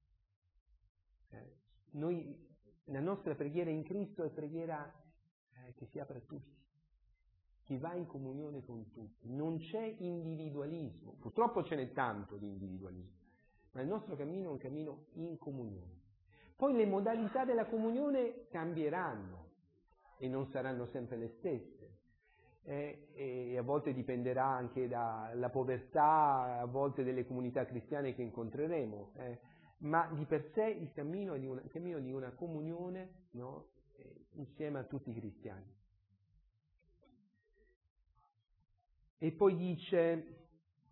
La nostra preghiera in Cristo è preghiera che si apre a tutti, che va in comunione con tutti. Non c'è individualismo, purtroppo ce n'è tanto di individualismo, ma il nostro cammino è un cammino in comunione. Poi le modalità della comunione cambieranno e non saranno sempre le stesse, e a volte dipenderà anche dalla povertà, a volte delle comunità cristiane che incontreremo, ma di per sé il cammino è un cammino di una comunione, no? Insieme a tutti i cristiani. E poi dice,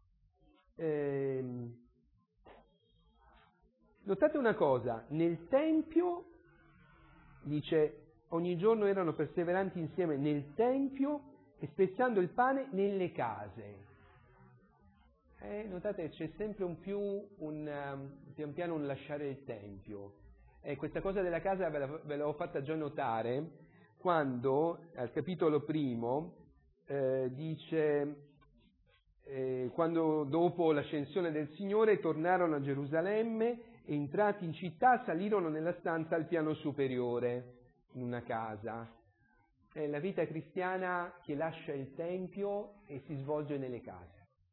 notate una cosa, nel Tempio, dice, ogni giorno erano perseveranti insieme nel Tempio e spezzando il pane nelle case. Notate, c'è sempre pian piano un lasciare il Tempio. Questa cosa della casa ve l'avevo fatta già notare quando, al capitolo 1, dice, quando dopo l'ascensione del Signore tornarono a Gerusalemme e entrati in città salirono nella stanza al piano superiore, in una casa. È la vita cristiana che lascia il Tempio e si svolge nelle case.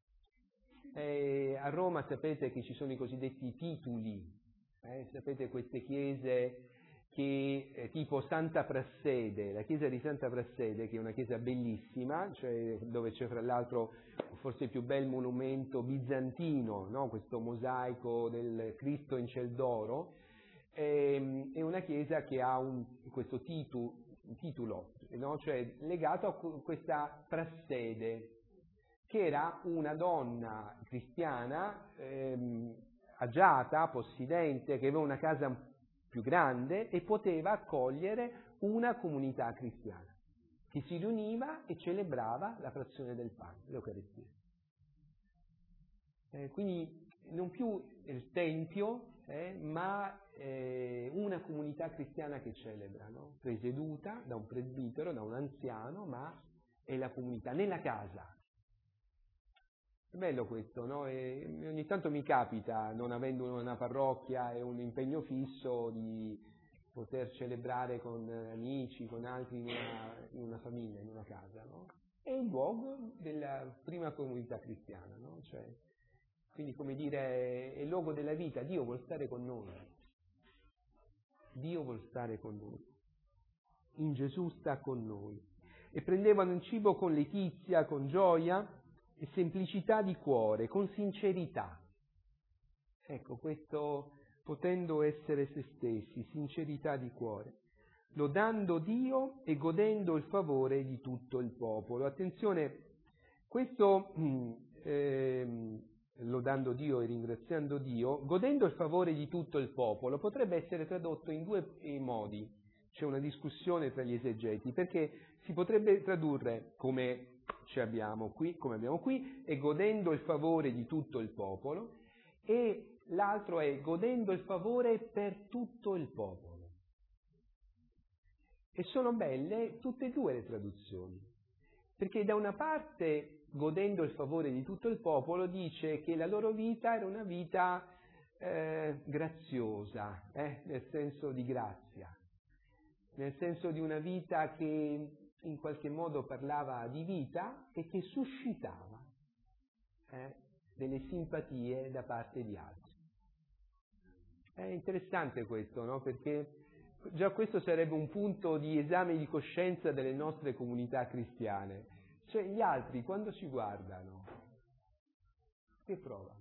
A Roma sapete che ci sono i cosiddetti tituli, sapete queste chiese che tipo Santa Prassede, la chiesa di Santa Prassede, che è una chiesa bellissima, cioè dove c'è fra l'altro forse il più bel monumento bizantino, no? Questo mosaico del Cristo in ciel d'oro, è una chiesa che ha questo titolo, no? Cioè legato a questa Prassede, che era una donna cristiana agiata, possidente, che aveva una casa più grande e poteva accogliere una comunità cristiana che si riuniva e celebrava la frazione del pane, l'Eucaristia. Quindi non più il Tempio, ma una comunità cristiana che celebra, no? Presieduta da un presbitero, da un anziano, ma è la comunità, nella casa. È bello questo, no? E ogni tanto mi capita, non avendo una parrocchia e un impegno fisso, di poter celebrare con amici, con altri in una famiglia, in una casa, no? è il luogo della prima comunità cristiana, no? Cioè, quindi, come dire, è il luogo della vita. Dio vuol stare con noi. Dio vuol stare con noi. In Gesù sta con noi. E prendevano il cibo con letizia, con gioia e semplicità di cuore, con sincerità. Ecco, questo potendo essere se stessi, sincerità di cuore, lodando Dio e godendo il favore di tutto il popolo. Attenzione, questo lodando Dio e ringraziando Dio, godendo il favore di tutto il popolo, potrebbe essere tradotto in due modi. C'è una discussione tra gli esegeti, perché si potrebbe tradurre come abbiamo qui, e godendo il favore di tutto il popolo, e l'altro è godendo il favore per tutto il popolo. E sono belle tutte e due le traduzioni, perché da una parte, godendo il favore di tutto il popolo, dice che la loro vita era una vita graziosa, nel senso di grazia, nel senso di una vita che in qualche modo parlava di vita e che suscitava delle simpatie da parte di altri. È interessante questo, no? Perché già questo sarebbe un punto di esame di coscienza delle nostre comunità cristiane. Cioè, gli altri quando ci guardano, che provano?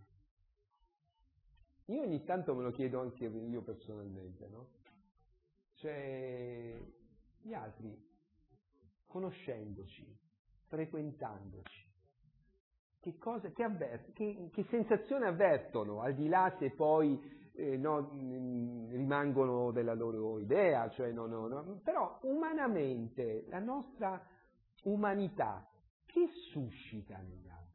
Io ogni tanto me lo chiedo anche io personalmente, no? Cioè, gli altri, conoscendoci, frequentandoci, che sensazione avvertono, al di là se poi rimangono della loro idea, cioè no, però umanamente, la nostra umanità, che suscita negli altri?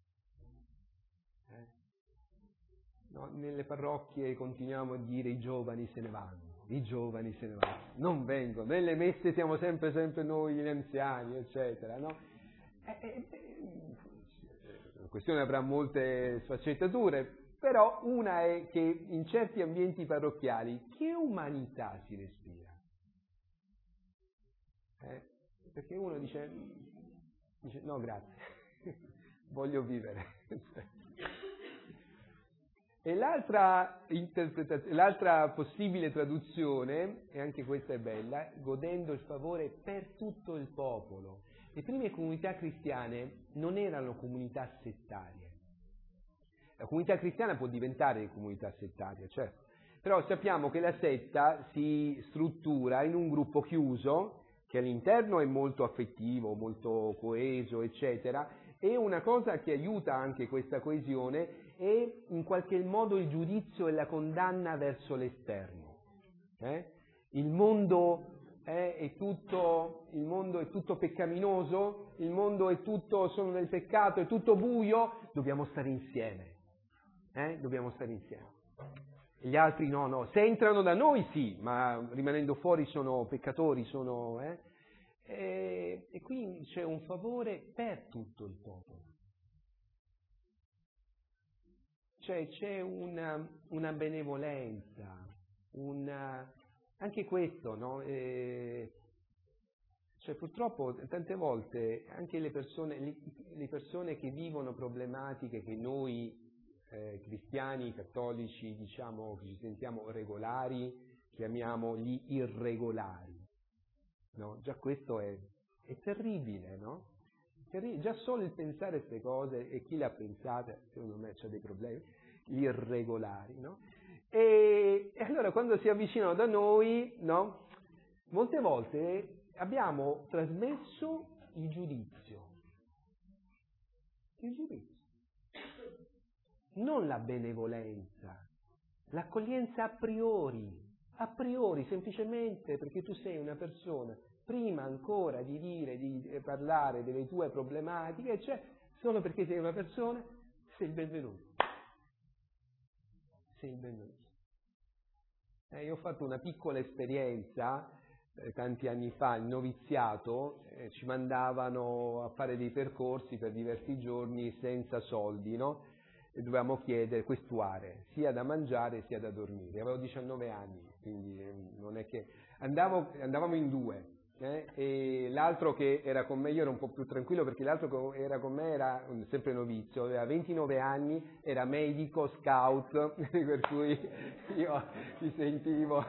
No, nelle parrocchie continuiamo a dire i giovani se ne vanno, non vengono, nelle messe siamo sempre noi gli anziani, eccetera, no? La questione avrà molte sfaccettature, però una è che in certi ambienti parrocchiali che umanità si respira? Perché uno dice no grazie, voglio vivere. E l'altra possibile traduzione, e anche questa è bella, godendo il favore per tutto il popolo. Le prime comunità cristiane non erano comunità settarie. La comunità cristiana può diventare comunità settaria, certo, però sappiamo che la setta si struttura in un gruppo chiuso, che all'interno è molto affettivo, molto coeso, eccetera, e una cosa che aiuta anche questa coesione è in qualche modo il giudizio e la condanna verso l'esterno. Il mondo è tutto peccaminoso, il mondo è tutto solo nel peccato, è tutto buio, dobbiamo stare insieme. Dobbiamo stare insieme. Gli altri no, se entrano da noi sì, ma rimanendo fuori sono peccatori, e quindi c'è un favore per tutto il popolo. Cioè c'è una benevolenza, anche questo, no? Cioè purtroppo tante volte anche le persone che vivono problematiche che noi cristiani, cattolici, diciamo, che ci sentiamo regolari, chiamiamo gli irregolari, no? Già questo è terribile, no? Già solo il pensare queste cose, e chi le ha pensate, secondo me c'ha dei problemi, gli irregolari, no? E allora quando si avvicinano da noi, no? Molte volte abbiamo trasmesso il giudizio, non la benevolenza, l'accoglienza a priori, semplicemente perché tu sei una persona, prima ancora di parlare delle tue problematiche, cioè solo perché sei una persona, sei il benvenuto. Io ho fatto una piccola esperienza tanti anni fa, il noviziato, ci mandavano a fare dei percorsi per diversi giorni senza soldi, no? E dovevamo chiedere, questuare, sia da mangiare sia da dormire. Avevo 19 anni, quindi non è che... Andavamo in 2, E l'altro che era con me, io ero un po' più tranquillo perché l'altro che era con me era sempre novizio, aveva 29 anni, era medico, scout, per cui io mi sentivo...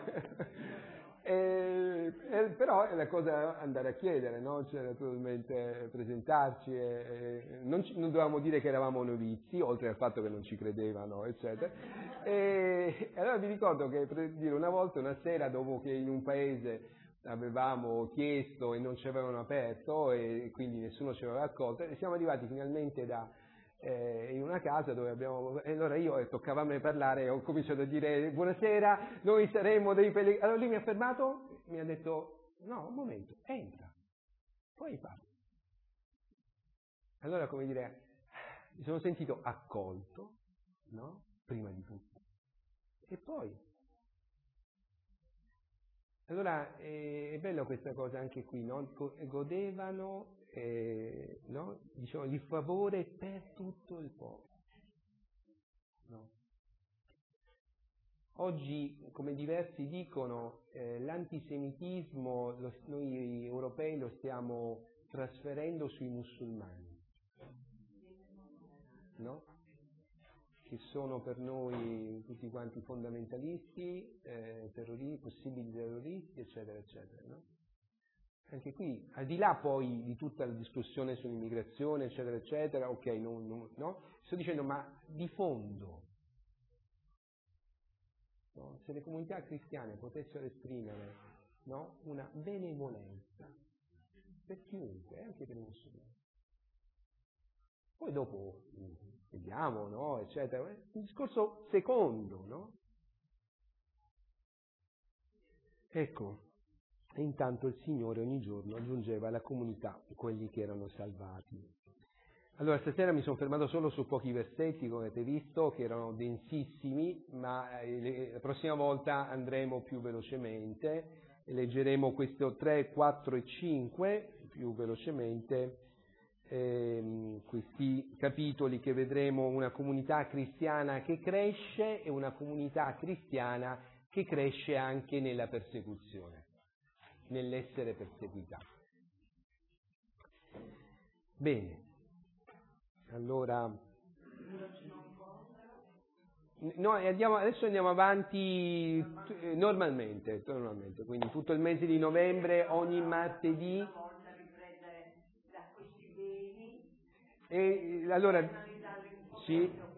però è la cosa andare a chiedere, no? Cioè naturalmente presentarci, non dovevamo dire che eravamo novizi, oltre al fatto che non ci credevano, eccetera. E allora mi ricordo che, per dire, una volta, una sera, dopo che in un paese avevamo chiesto e non ci avevano aperto e quindi nessuno ci aveva accolto, e siamo arrivati finalmente in una casa dove abbiamo, e allora io toccava a me parlare e ho cominciato a dire buonasera, noi saremo dei pellegrini. Allora lui mi ha fermato, mi ha detto no, un momento, entra, poi parli. Allora, come dire, mi sono sentito accolto, no? Prima di tutto, e poi allora è bello questa cosa anche qui, no? Godevano, no? Diciamo, il favore per tutto il popolo. No? Oggi, come diversi dicono, l'antisemitismo noi europei lo stiamo trasferendo sui musulmani, no? Che sono per noi tutti quanti fondamentalisti, possibili terroristi, eccetera, eccetera, no? Anche qui, al di là poi di tutta la discussione sull'immigrazione, eccetera, eccetera, ok, no? Sto dicendo, ma di fondo, no? Se le comunità cristiane potessero esprimere, no? Una benevolenza per chiunque, anche per i musulmani. Poi dopo vediamo, no? Eccetera. Un discorso secondo, no? Ecco, e intanto il Signore ogni giorno aggiungeva alla comunità quelli che erano salvati. Allora, stasera mi sono fermato solo su pochi versetti, come avete visto, che erano densissimi, ma la prossima volta andremo più velocemente, e leggeremo questo 3, 4 e 5 più velocemente, questi capitoli che vedremo una comunità cristiana che cresce e una comunità cristiana che cresce anche nella persecuzione, nell'essere perseguitata. Bene. Allora, adesso andiamo avanti normalmente, quindi tutto il mese di novembre, ogni martedì. E allora, sì,